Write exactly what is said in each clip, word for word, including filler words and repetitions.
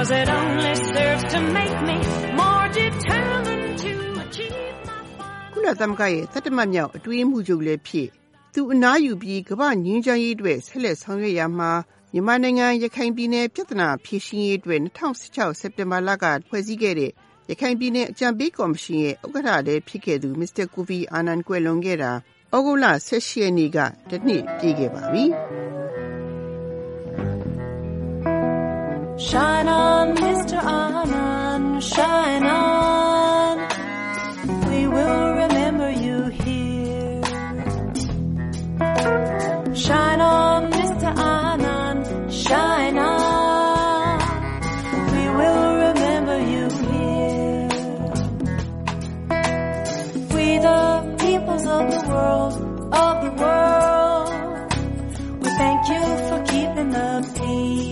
'cause it only serves to make me more determined to achieve my fun. ကုလသမဂ္ဂရဲ့သတ္တမမြောက်အတွင်းမှုချုပ်လည်းဖြစ်သူအနားယူပြီးကမ္ဘာငြိမ်းချမ်းရေးအတွက်ဆက်လက်ဆောင်ရွက်ရမှာမြန်မာနိုင်ငံရခိုင်ပြည်နယ်ပြည်ထနာဖြည့်ရှင်းရေးအတွက်၂၀၁၆စက်တင်ဘာလကဖွဲ့စည်းခဲ့တဲ့ရခိုင်ပြည်နယ်အကြံပေးကော်မရှင်ရဲ့ဥက္ကဋ္ဌလည်းဖြစ်ခဲ့သူမစ္စတာကိုဖီအာနန်ကွယ်လွန်ခဲ့တာဩဂုတ်လ၁၈ရက်နေ့ကတစ်နှစ်ပြည့်ခဲ့ပါပြီ Shine on, Mister Anand, shine on. We will remember you here. Shine on, Mister Anand, shine on. We will remember you here. We the peoples of the world, of the world. We thank you for keeping the peace.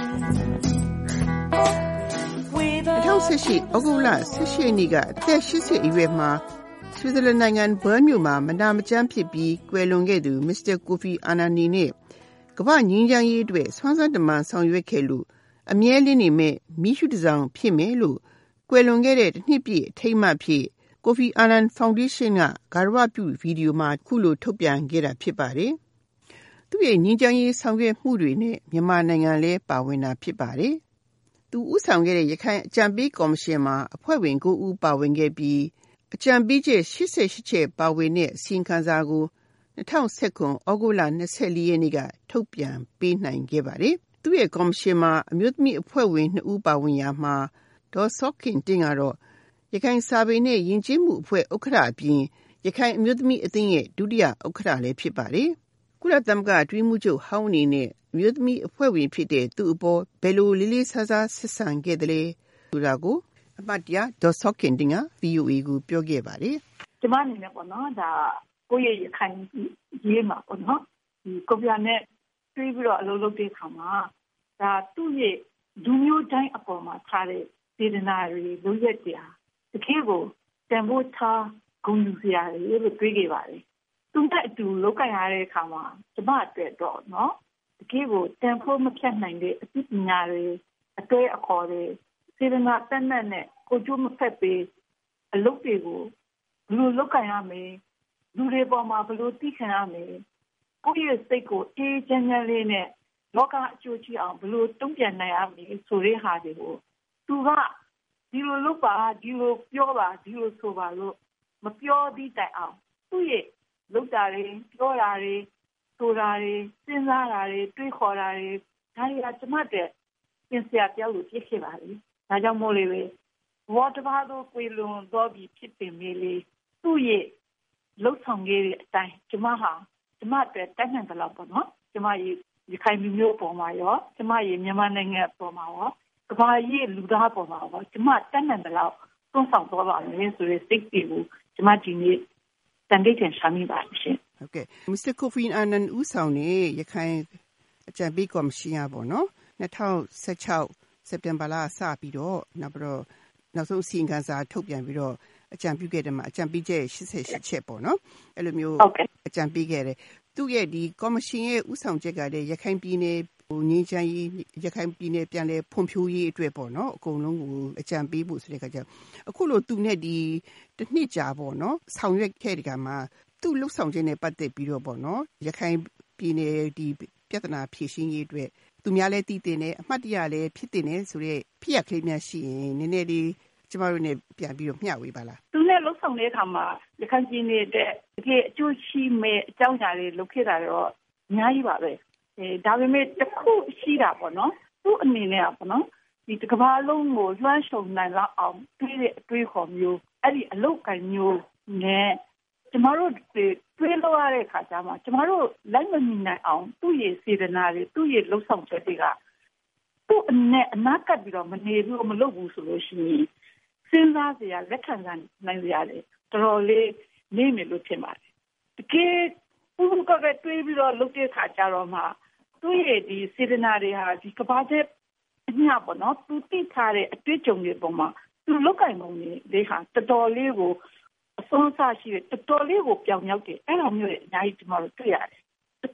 ၂၀၁၈ဩဂုတ်လ၁၈ရက်နေ့ကအသက်၈၀အရွယ်မှာဆွစ်ဇာလန်နိုင်ငံဘර්မြို့မှာမနာမကျန်းဖြစ်ပြီးကွယ်လွန်ခဲ့သူမစ္စတာကိုဖီအာနန်နီနဲ့ကမ္ဘာငြိမ်းချမ်းရေးအတွက်ဆွမ်းစားတမန်ဆောင်ရွက်ခဲ့လို့အမြဲလင်းနေမဲ့မိရှုတစောင်ဖြစ်မယ်လို့ကွယ်လွန်ခဲ့တဲ့တစ်နှစ်ပြည့်အထိမ်းအမှတ်ဖြစ်ကိုဖီအာနန်ဖောင်ဒေးရှင်းကဂါရဝပြုဗီဒီယိုမှာခုလိုထုတ်ပြန်ခဲ့တာဖြစ်ပါတယ်။သူ့ရဲ့ငြိမ်းချမ်းရေးဆောင်ရွက်မှုတွေနဲ့မြန်မာနိုင်ငံလည်းပါဝင်တာဖြစ်ပါတယ်။သူဦးဆောင်ခဲ့တဲ့ရခိုင်အကြံပေးကော်မရှင်မှာအဖွဲ့ဝင်၉ဦးပါဝင်ခဲ့ပြီးအကြံပေးချက်၈၈ချက်ပါဝင်တဲ့အစီရင်ခံစာကို၂၀၁၉ဩဂုတ်လ၂၄ရက်နေ့ကထုတ်ပြန်ပေးနိုင်ခဲ့ပါတယ်။သူ့ရဲ့ကော်မရှင်မှာအမျိုးသမီးအဖွဲ့ဝင်၂ဦးပါဝင်ရာမှာဒေါ်စောခင်တင်ကတော့ရခိုင်စာပေနဲ့ယဉ်ကျေးမှုအဖွဲ့ဥက္ကဋ္ဌအပြင်ရခိုင်အမျိုးသမီးအသင်းရဲ့ဒုတိယဥက္ကဋ္ဌလည်းဖြစ်ပါတယ်။ကုလသမဂ္ဂအတွင်းမှုချုပ်ဟောင်းအနေနဲ့အမျိုးသမီးအဖွဲ့ဝင်ဖြစ်တဲ့သူ့အပေါ်ဘယ်လိုလေးလေးစားစားဆက်ဆံခဲ့တယ်လဲဆိုတာကိုအပတ်တရဒေါ်စောခင်တင်က ဗီအိုအေ ကိုပြောခဲ့ပါတယ်။ကျမအနေနဲ့ပေါ့နော်ဒါကိုယ့်ရဲ့ရခိုင်ရေးမှာပေါ့နော်ဒီကိုပြနဲ့တွေးပြီးတော့အလုပ်လုပ်တဲ့အခါမှာဒါသူ့ရဲ့လူမျိုးတိုင်းအပေါ်မှာထားတဲ့စေတနာတွေလုပ်ရက်တရားတကယ်ကိုတန်ဖိုးထားဂုဏ်ယူစရာတွေလို့တွေးခဲ့ပါတယ်။သူနဲ့အတူလုပ်ကြရတဲ့အခါမှာကျမအတွက်တော့နော်တကယ်ကိုတန်ဖိုးမဖြတ်နိုင်တဲ့အသိပညာတွေအတွေ့အခေါ်တွေစေတနာတတ်နဲ့နဲ့ကိုကျိုးမဖက်ပေးအလုပ်တွေကိုဘယ်လိုလုပ်ကြရမလဲလူတွေပေါ်မှာဘယ်လိုသိခံရမလဲကိုယ့်ရဲ့စိတ်ကိုအေးချမ်းချမ်းလေးနဲ့လောကအကျိုးရှိအောင်ဘယ်လိုတုံ့ပြန်နိုင်ရမလဲဆိုတဲ့ဟာတွေကိုသူကဒီလိုလုပ်ပါဒီလိုပြောပါဒီလိုဆိုပါလို့မပြောသည့်တိုင်အောင်သူ့ရဲ့လုပ်တာတွေပြောတာတွေဆိုတာတွေစဉ်းစားတာတွေတွေးခေါ်တာတွေဒါတွေကကျမတဲ့ပြင်ဆရာပြောက်လို့ဖြစ်ခဲ့ပါလေ။ဒါကြောင့်မို့လေပဲဘောတဘာတို့ကွေလွန်တော့ပြီးဖြစ်ပင်မေးလေသူ့ရဲ့လှုပ်ဆောင်ခဲ့တဲ့အတိုင်းကျမဟာကျမတဲ့တတ်နိုင်ကြတော့ပေါ့နော်။ကျမရဲ့ရခိုင်လူမျိုးပေါ်မှာရောကျမရဲ့မြန်မာနိုင်ငံပေါ်မှာရောကမ္ဘာရဲ့လူသားပေါ်မှာရောကျမတတ်နိုင်ကြတော့သွန်ဆောင်သွားပါမယ်ဆိုတဲ့စိတ်တွေကိုကျမဒီနေ့တန်တိတ်ထင်ရှာမိပါရှင်။ဟုတ်ကဲ့မစ္စတာကိုဖီအာနန်ဦးဆောင်တဲ့ရခိုင်အကြံပေးကော်မရှင်ကပေါ့နော်၂၀၁၆စက်တင်ဘာလစပြီးတော့နောက်ပြီးတော့နောက်ဆုံးအစီရင်ခံစာထုတ်ပြန်ပြီးတော့အကြံပြုခဲ့တယ်မှာအကြံပေးချက်၈၈ချက်ပေါ့နော်အဲ့လိုမျိုးအကြံပေးခဲ့တယ်သူ့ရဲ့ဒီကော်မရှင်ရဲ့ဦးဆောင်ချက်ကလည်းရခိုင်ပြည်နယ်ဟိုငြိမ်းချမ်းရေးရခိုင်ပြည်နယ်ပြန်လည်ဖွံ့ဖြိုးရေးအတွက်ပေါ့နော်အကုန်လုံးကိုအကြံပေးဖို့ဆိုတဲ့အခါကျအခုလိုသူနဲ့ဒီတစ်နှစ်ကြာပေါ့နော်ဆောင်ရွက်ခဲ့တဲ့ကမှာသူ့လှုပ်ဆောင်ခြင်းနဲ့ပတ်သက်ပြီးတော့ပေါ့နော်ရခိုင်ပြည်နယ်ဒီပြဿနာဖြေရှင်းရေးအတွက်သူများလည်းတည်တင်တယ်အမှတ်တရလည်းဖြစ်တင်တယ်ဆိုတော့ဖြစ်ရကလေးများရှိရင်နည်းနည်းလေးကျမတို့နဲ့ပြန်ပြီးတော့မျှဝေပါလားသူနဲ့လှုပ်ဆောင်တဲ့အခါမှာရခိုင်ပြည်နယ်တဲ့တကယ်အကျိုးရှိမဲ့အကြောင်းအရာတွေလုပ်ခဲ့တာတော့အများကြီးပါပဲအဲဒါပေမဲ့တစ်ခုရှိတာပေါ့နော်သူ့အနေနဲ့ပေါ့နော်ဒီတစ်ကမ္ဘာလုံးကိုလွှမ်းခြုံနိုင်လောက်အောင်တွေးတဲ့အတွေးခေါ်မျိုးအဲ့ဒီအလုပ်ကိုင်မျိုးနဲ့ကျမတို့တွေးလို့ရတဲ့အခါကျမှကျမတို့လိုက်မမိနိုင်အောင်သူ့ရဲ့စေတနာတွေသူ့ရဲ့လှုပ်ဆောင်ချက်တွေကသူ့အနေအနာကပ်ပြီးတော့မနေဘူးမလုပ်ဘူးဆိုလို့ရှိရင်စဉ်းစားစရာလက်ခံနိုင်စရာတွေတော်တော်လေးနေမယ်လို့ထင်ပါတယ်တကယ်ဘုံကပဲတွေးပြီးတော့လုပ်တဲ့အခါကျတော့မှသူ့ရဲ့ဒီစေတနာတွေဟာဒီကဘာတဲ့အညာပေါ့နော်သူသိထားတဲ့အတွေ့အကြုံတွေပေါ်မှာသူလောက်ကင်ပုံတွေလေးဟာတော်တော်လေးကိုအစွမ်းစားရှိတဲ့တော်တော်လေးကိုပြောင်မြောက်တယ်အဲ့လိုမျိုးအများကြီးကျွန်တော်တို့တွေ့ရတယ်တစ်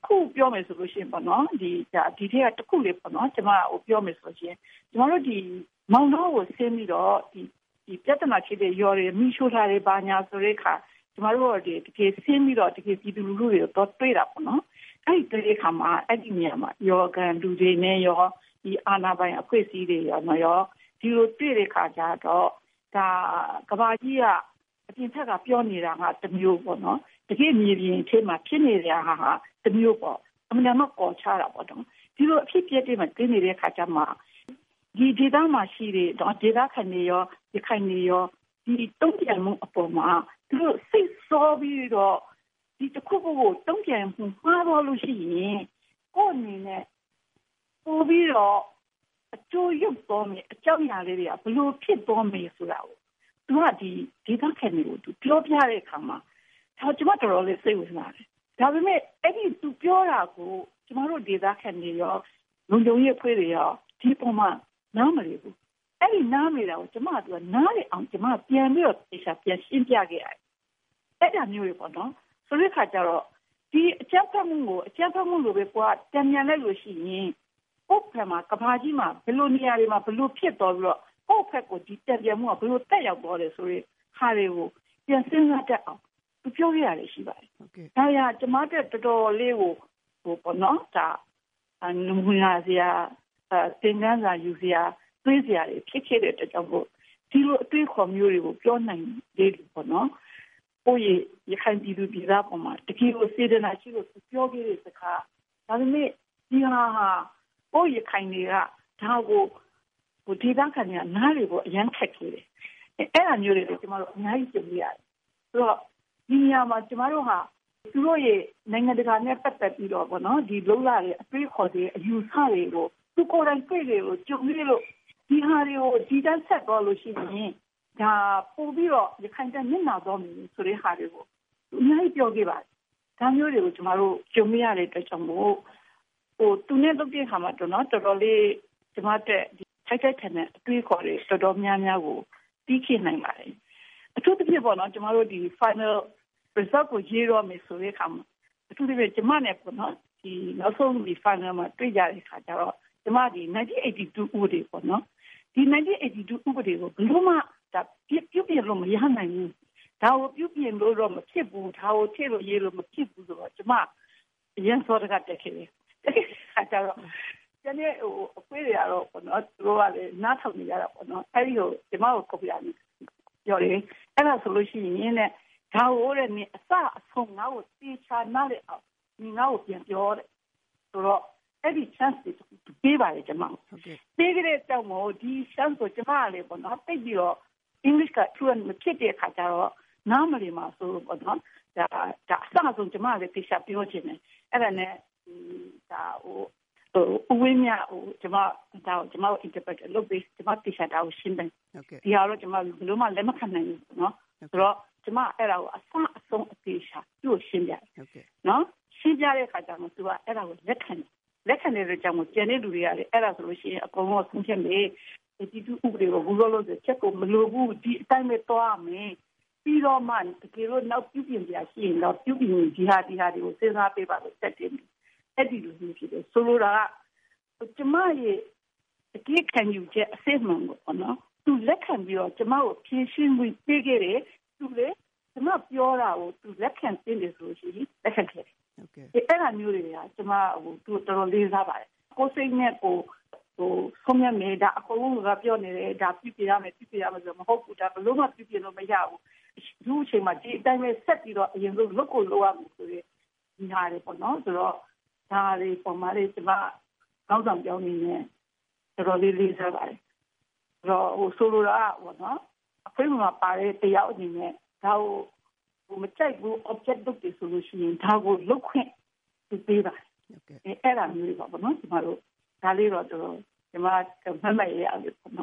ခုပြောမယ်ဆိုလို့ရှိရင်ပေါ့နော်ဒီဒါဒီထက်ကတစ်ခုလေးပေါ့နော်ကျွန်မဟိုပြောမယ်ဆိုရင်ကျွန်တော်တို့ဒီမောင်တော်ကိုဆင်းပြီးတော့ဒီဒီပြဿနာဖြစ်တဲ့ရော်တွေမိရှိုးထားတဲ့ဘာညာဆိုတဲ့အခါကျွန်တော်တို့ဒီတကယ်ဆင်းပြီးတော့တကယ်ပြည်သူလူထုတွေတော့တွေ့တာပေါ့နော်အဲ့ဒီတဲ့အခါမှာအဲ့ဒီနေရာမှာရောကန်လူတွေနဲ့ရောဒီအာဏာပိုင်အဖွဲ့အစည်းတွေရောနော်ရောဒီလိုတွေ့တဲ့အခါကျတော့ဒါကဘာကြီးကအပြင်ထက်ကပြောနေတာကတစ်မျိုးပေါ့နော်တကယ်မြေပြင်ထဲမှာဖြစ်နေတဲ့ဟာဟာတစ်မျိုးပေါ့အမှန်တမ်းကောချတာပေါ့နော်ဒီလိုအဖြစ်ပြတဲ့မှာတင်းနေတဲ့ခါကျမှဒီဒေသမှာရှိတဲ့တော့ဒေသခံတွေရောဒီခိုင်တွေရောဒီတုံ့ပြန်မှုအပေါ်မှာသူတို့စိတ်ဆောပြီးတော့ဒီတစ်ခုခုကိုတုံ့ပြန်မှုမှားတော့လို့ရှိရင်ကိုယ်အနေနဲ့ပို့ပြီးတော့အကျိုးရုပ်တော်မယ်အကြောင်းအရာလေးတွေကဘလို့ဖြစ်တော်မယ်ဆိုတာကိုသူကဒီဒေသခံတွေကိုသူပြောပြတဲ့အခါမှာဒါကျွန်မတော်တော်လေးစိတ်ဝင်စားတယ်ဒါပေမဲ့အဲ့ဒီသူပြောတာကိုကျွန်တော်တို့ဒေသခံတွေရောလုံခြုံရေးအဖွဲ့တွေရောဒီပုံမှာနားမလည်ဘူးအဲ့ဒီနားနေတာကိုကျွန်မကနားလေအောင်ကျွန်မပြန်ပြီးတော့ပြန်ပြန်ရှင်းပြခဲ့ရတယ်အဲ့ဒါမျိုးတွေပေါ့နော်ဆိုတဲ့ခါကျတော့ဒီအကြမ်းဖက်မှုကိုအကြမ်းဖက်မှုလိုပဲကွာတံမြန်လိုက်လို့ရှိရင်ပုတ်ဖက်မှာကဘာကြီးမှာဘယ်လိုနေရာတွေမှာဘယ်လိုဖြစ်တော်ပြီးတော့ပုတ်ဖက်ကိုဒီတံပြန်မှုကဘယ်လိုတက်ရောက်သွားတယ်ဆိုရင်ဟာတွေကိုပြန်စဉ်းစားတတ်အောင်သူပြောရရတယ်ရှိပါတယ်ဟုတ်ကဲ့ဒါရကျွန်မတက်တော်တော်လေးကိုဟိုပေါ့နော်ဒါအနမူနာစရာအဲသင်္ကန်းစာယူစရာတွေးစရာတွေဖြစ်ခဲ့တဲ့အတွက်ကြောင့်မို့ဒီလိုအတွေးခေါ်မျိုးတွေကိုပြောနိုင်တယ်ပေါ့နော်ကိုယ့်ရခိုင်ပြည်သူပြည်သားပေါ်မှာတကယ်ကိုစေတနာရှိလို့ပြောခဲ့တဲ့စကားဒါပေမဲ့ဒီဟာဟာကိုယ့်ရခိုင်တွေကဒါကိုဟိုဒေသခံတွေကနားလေကိုအရန်ခက်ခဲ့တယ်အဲ့ဒါမျိုးတွေကိုကျွန်တော်တို့အများကြီးကြုံရတယ်ဆိုတော့ဒီနေရာမှာကျွန်တော်တို့ဟာသူတို့ရဲ့နိုင်ငံတကာနဲ့ပတ်သက်ပြီးတော့ပေါ့နော်ဒီလုံလာတဲ့အတွေးခေါ်တဲ့အယူဆတွေကိုသူကိုယ်တိုင်တွေ့တယ်လို့ကြုံရလို့ဒီဟာတွေကိုဒီတန်းဆက်တော့လို့ရှိရင်ဒါပို့ပြီးတော့ရခိုင်တိုင်းမျက်နှာတော့မြင်ဆိုတဲ့ဟာတွေကိုအများကြီးပြောခဲ့ပါတယ်ဒါမျိုးတွေကိုကျွန်တော်တို့ကြုံရတဲ့အတွက်ကြောင့်မို့ဟိုသူနဲ့လုပ်တဲ့ခါမှာတော့နော်တော်တော်လေးကျွန်မတဲ့ထိုက်ထိုက်ထန်တဲ့အတွေးခေါ်တွေတော်တော်များများကိုပြီးခင်နိုင်ပါတယ်အထူးသဖြင့်ပေါ့နော်ကျွန်တော်တို့ဒီ final result ကိုရေးတော့မယ်ဆိုတဲ့ခါမှာအထူးသဖြင့်ကျွန်မနဲ့ပေါ့နော်ဒီနောက်ဆုံးဒီ final မှာတွေ့ကြတဲ့ခါကျတော့ကျွန်မဒီnineteen eighty-twoဥပဒေပေါ့နော်ဒီ nineteen eighty-twoဥပဒေကိုဘယ်လိုမှဒါပြုပြင်လို့မရနိုင်ဘူးဒါကိုပြုပြင်လို့တော့မဖြစ်ဘူးဒါကိုထည့်လို့ရေးလို့မဖြစ်ဘူးဆိုတော့ကျွန်မအရင်စောတကတက်ခဲ့တယ်အဲဒါတော့ကျွန်တော်ဟိုအခွေးတွေကတော့ပေါ့နော်သူတို့ကလည်းနားထောင်နေကြတာပေါ့နော်အဲဒီကိုကျွန်မကိုကော်ပြရတယ်ပြောတယ်အဲ့ဒါဆိုလို့ရှိရင်လည်းဒါကိုလည်းနေအစအဆုံးငါ့ကိုတေချာနားလေအောင်ညီငါ့ကိုပြန်ပြောတယ်ဆိုတော့အဲ့ဒီ chance တွေပေးပါလေကျွန်မဟုတ်ကဲ့ပေးကြတဲ့တောင်မို့ဒီ chance ကိုကျွန်မလည်းပေါ့နော်တိတ်ပြီးတော့ English က fluent မဖြစ်တဲ့အခါကျတော့နားမလည်မှာဆိုပေါ့နော်ဒါဒါအစအဆုံးကျွန်မလည်းတေချာပြောချင်တယ်အဲ့ဒါနဲ့ဒါဟိုဟိုဝင်းမြဟိုကျွန်မဒါကျွန်မ interpret လုပ်ပြီးကျွန်မတေချာတာကိုရှင်းတယ်ဟုတ်ကဲ့ဒီဟာတော့ကျွန်မဘယ်လိုမှလက်မခံနိုင်ဘူးနော်ဆိုတော့ကျွန်မအဲ့ဒါကိုအစအဆုံးအသေးချာသူ့ကိုရှင်းပြတယ်ဟုတ်ကဲ့နော်ရှင်းပြတဲ့အခါကျတော့သူကအဲ့ဒါကိုလက်ခံတယ်လက်ခံတဲ့ကြောင့်ကျန်တဲ့လူတွေကလည်းအဲ့ဒါဆိုလို့ရှိရင်အကုန်လုံးဆုံးဖြတ်မယ်ဒီတူဥပဒေကိုဘူးလို့လို့ချက်ကိုမလိုဘူးဒီအတိုင်းပဲသွားမယ်ပြီးတော့မှတကယ်လို့နောက်ပြုပြင်ပြရှိရင်တော့ပြုပြင်ဒီဟာဒီဟာတွေကိုစဉ်းစားပေးပါလို့တက်တယ်အဲ့ဒီလိုမျိုးဖြစ်တယ်ဆိုလိုတာကကျမရဲ့အကြည့်ခံယူချက်အစစ်မှန်ကိုပေါ့နော်သူလက်ခံပြီးတော့ကျမကိုဖြည့်ရှင်းပြီးပေးခဲ့တယ်သူလေကျမပြောတာကိုသူလက်ခံသိတယ်ဆိုလို့ရှိရင်လက်ခံခဲ့တယ်ဟုတ်ကဲ့အဲ့ဒါမျိုးတွေကကျမဟိုသူတော်တော်လေးစားပါတယ်ကိုစိတ်နဲ့ကိုဟိုဆုံးရမယ်ဒါအကုန်လုံးကပြောနေတယ်ဒါပြပြရမယ်ပြပြရမယ်ဆိုမဟုတ်ဘူးဒါဘလို့မှပြပြလို့မရဘူးဒီအချိန်မှာဒီအတိုင်းပဲဆက်ပြီးတော့အရင်ဆုံးလုပ်ကိုလုပ်ရမယ်ဆိုရင်ဒီဟာတွေပေါ့နော်ဆိုတော့ဒါတွေပုံမှန်လေးကျမကောင်းဆောင်ပြောင်းနေတယ်တော်တော်လေးလေးစားပါတယ်ဆိုတော့ဟိုဆိုလိုတာပေါ့နော်အဖေမှာပါတဲ့တရားအနေနဲ့ဒါကိုဟိုမကြိုက်ဘူး object လုပ်တယ်ဆိုလို့ရှိရင်ဒါကိုလုတ်ခွင့်သူပေးပါဟုတ်ကဲ့အဲအဲ့ဒါမျိုးပါပေါ့နော်ကျမတို့ဒါလေးတော့တော်ကျမမမရရအောင်ပေါ့နော်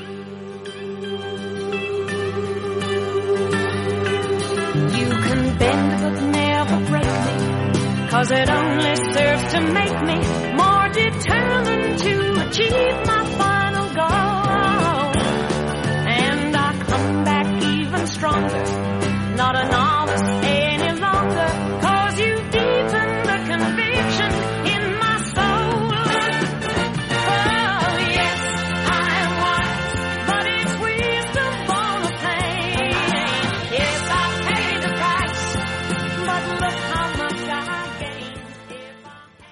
You can bend but never break me, 'cause it only serves to make me more determined to achieve my